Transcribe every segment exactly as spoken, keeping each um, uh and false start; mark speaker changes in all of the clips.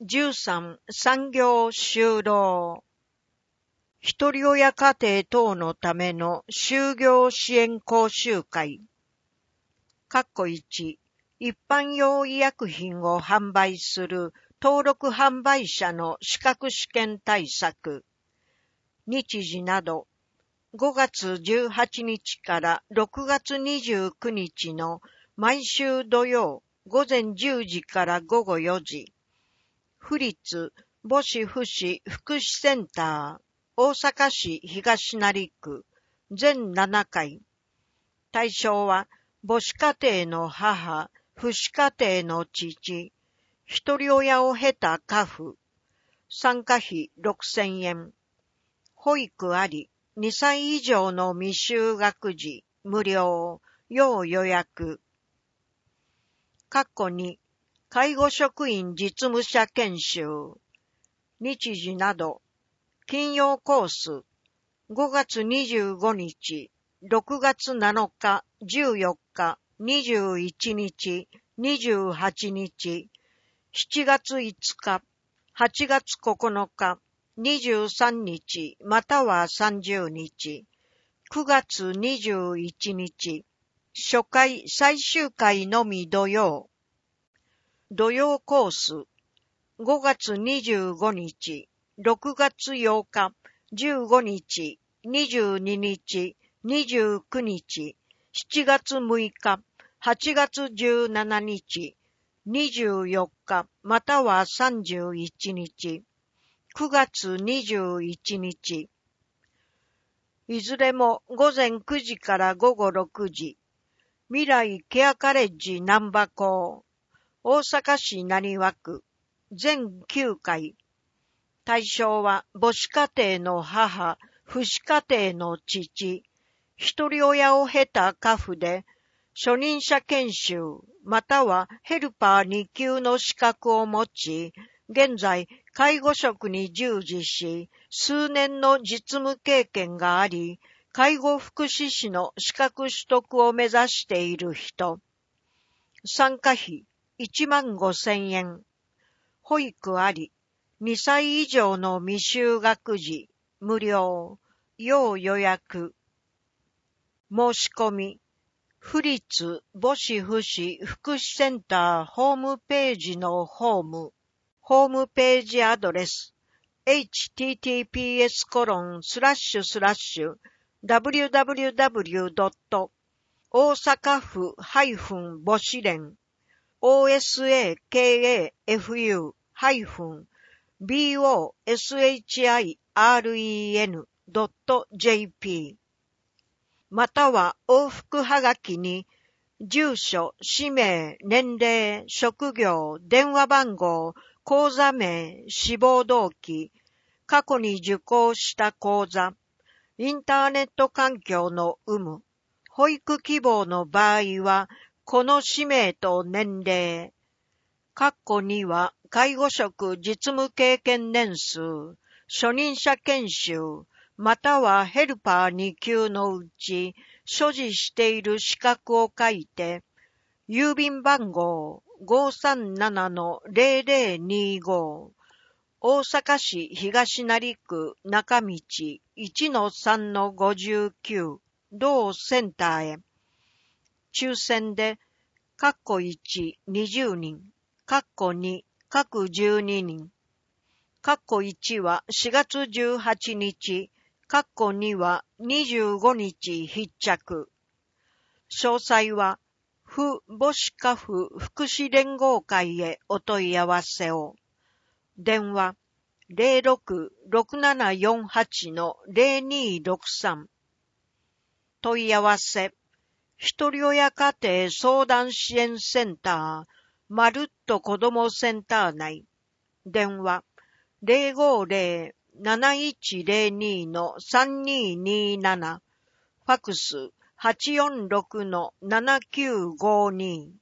Speaker 1: じゅうさん、産業就労。一人親家庭等のための就業支援講習会。括弧いち、一般用医薬品を販売する登録販売者の資格試験対策。日時など、ごがつじゅうはちにちからろくがつにじゅうくにちの毎週土曜午前じゅうじから午後よじ。府立母子福祉福祉センター、大阪市東成区、全ななかい。対象は、母子家庭の母、父子家庭の父、一人親を経た家父。参加費ろくせんえん。保育あり、にさい以上の未就学児、無料、要予約。括弧に、介護職員実務者研修。日時など、金曜コース、ごがつにじゅうごにち、ろくがつなのか、じゅうよっか、にじゅういちにち、にじゅうはちにち、しちがついつか、はちがつここのか、にじゅうさんにちまたはさんじゅうにち、くがつにじゅういちにち、初回最終回のみ土曜。土曜コース、ごがつにじゅうごにち、ろくがつようか、じゅうごにち、にじゅうににち、にじゅうくにち、しちがつむいか、はちがつじゅうしちにち、にじゅうよっかまたはさんじゅういちにち、くがつにじゅういちにち。いずれもごぜんくじからごごろくじ。未来ケアカレッジ難波校。大阪市浪速区。全きゅうかい。対象は母子家庭の母、父子家庭の父、一人親を経た家父で、初任者研修またはヘルパーにきゅうの資格を持ち、現在介護職に従事し、数年の実務経験があり、介護福祉士の資格取得を目指している人。参加費いちまんごせんえん。保育あり、にさい以上の未就学児、無料、要予約。申し込み、府立母子福祉福祉センターホームページのホーム、ホームページアドレス、エイチティーティーピーエスコロンスラッシュスラッシュダブリューダブリューダブリュードット大阪府母子連 オーエスエーケーエーエフユー ビーオーエスエイチアイアールイーエヌ ドット ジェーピー または往復はがきに住所、氏名、年齢、職業、電話番号、口座名、志望動機、過去に受講した講座、インターネット環境の有無、保育希望の場合は、この氏名と年齢、括弧には介護職実務経験年数、初任者研修、またはヘルパーにきゅうのうち、所持している資格を書いて、郵便番号 ごさんななのゼロゼロにご、大阪市東成区中道 いちのさんのごじゅうきゅう 同センターへ。抽選で、括弧いち、にじゅうにん、括弧に、各じゅうににん。括弧いちはしがつじゅうはちにち、括弧にはにじゅうごにち必着。詳細は、府母子家父福祉連合会へお問い合わせを。電話、ゼロろく ろくななよんはち のゼロにろくさん。問い合わせ、一人親家庭相談支援センター、まるっと子どもセンター内。電話、ゼロごゼロ なないちゼロに のさんにーにーなな。ファクス、はちよんろくのななきゅうごに。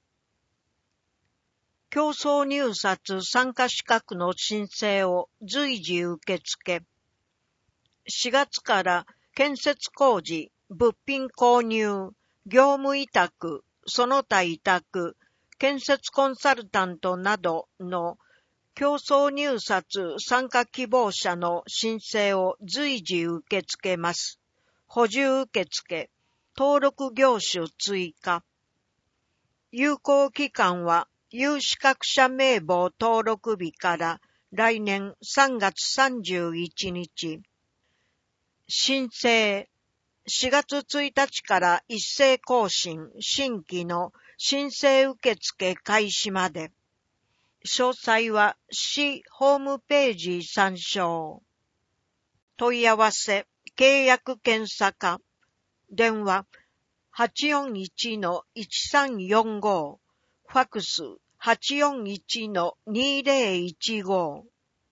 Speaker 1: 競争入札参加資格の申請を随時受付。しがつから建設工事、物品購入、業務委託、その他委託、建設コンサルタントなどの競争入札参加希望者の申請を随時受け付けます。補充受付、登録業種追加。有効期間は、有資格者名簿登録日から来年さんがつさんじゅういちにち。申請、しがつついたちから一斉更新、新規の申請受付開始まで。詳細は市ホームページ参照。問い合わせ、契約検査課。電話 はちよんいちのいちさんよんご。ファックス はちよんいちのにぜろいちご。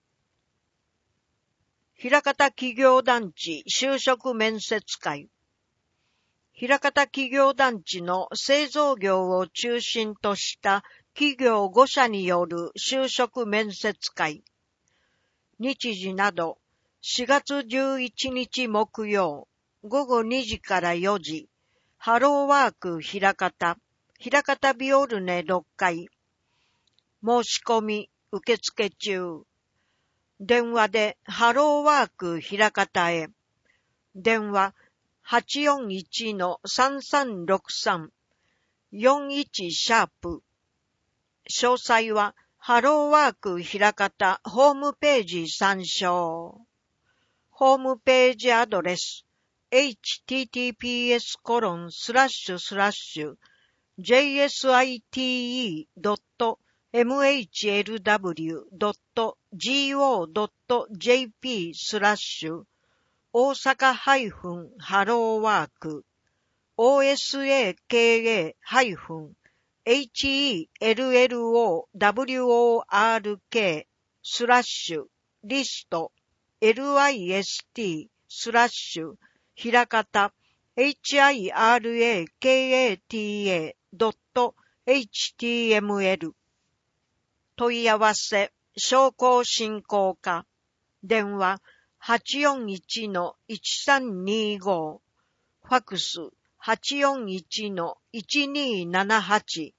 Speaker 1: 枚方企業団地就職面接会。枚方企業団地の製造業を中心とした企業ごしゃによる就職面接会。日時などしがつじゅういちにち木曜ごごにじからよじ、ハローワーク枚方、枚方ビオルネろっかい。申し込み受付中。電話でハローワーク枚方へ。電話 はちよんいちのさんさんろくさん。よんいちシャープ。詳細はハローワーク枚方ホームページ参照。ホームページアドレス エイチティーティーピーエスコロンスラッシュスラッシュジェイエスアイティーイードットエムエイチエルダブリュードットジーオードットジェーピースラッシュ大阪ハイフンハローワーク オーエスエーケーエーハイフンエイチイーエルエルオーダブリューオーアールケースラッシュリスト エルアイエスティースラッシュ枚方 エイチアイアールエーケーエーティーエードットエイチティーエムエル 問い合わせ商工振興課電話 はちよんいちのいちさんにご。ファックス はちよんいちのいちにななはち。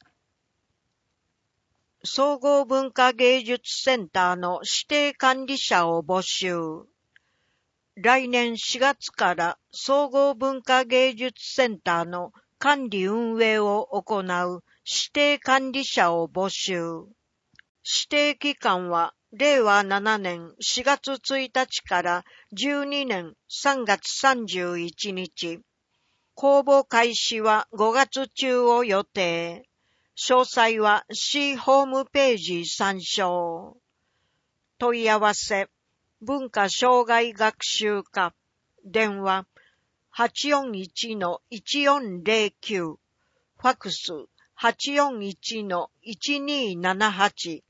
Speaker 1: 総合文化芸術センターの指定管理者を募集。来年しがつから総合文化芸術センターの管理運営を行う指定管理者を募集。指定期間はれいわななねんしがつついたちからじゅうにねんさんがつさんじゅういちにち。公募開始はごがつ中を予定。詳細は市ホームページ参照。問い合わせ、文化障害学習課、電話 はちよんいちのいちよんぜろきゅう、ファックス はちよんいちのいちにななはち。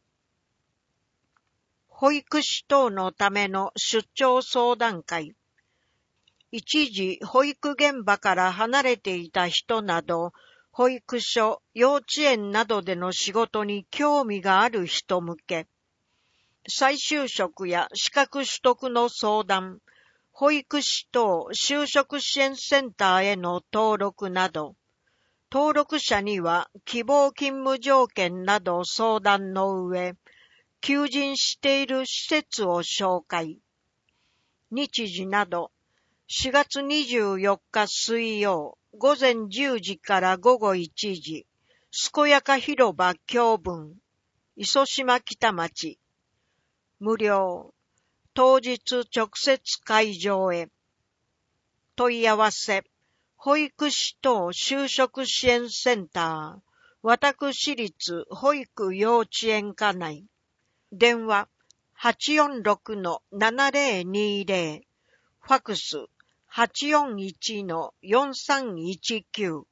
Speaker 1: 保育士等のための出張相談会。一時保育現場から離れていた人など、保育所、幼稚園などでの仕事に興味がある人向け、再就職や資格取得の相談、保育士等就職支援センターへの登録など、登録者には希望勤務条件など相談の上、求人している施設を紹介。日時など、しがつにじゅうよっか水曜、午前じゅうじから午後いちじ、健やか広場教文、磯島北町。無料。当日直接会場へ。問い合わせ、保育士等就職支援センター、私立保育幼稚園課内。電話 はちよんろくのななぜろにぜろ、ファックス はちよんいちのよんさんいちきゅう。